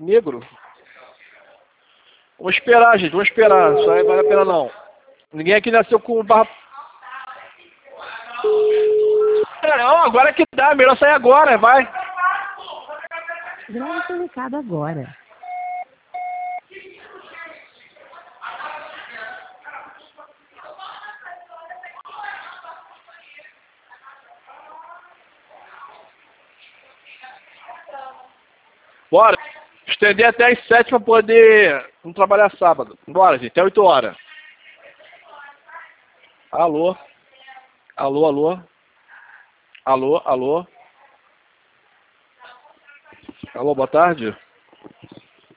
Negro. Vamos esperar, gente. Vamos esperar. Isso aí não vale a pena, não. Ninguém aqui nasceu com barra... Não, agora que dá. Melhor sair agora. Vai. Grave seu recado agora. Bora. Estender até as 7 para poder não trabalhar sábado. Bora, gente. Até 8 horas. Alô? Alô, alô? Alô, alô? Alô, boa tarde.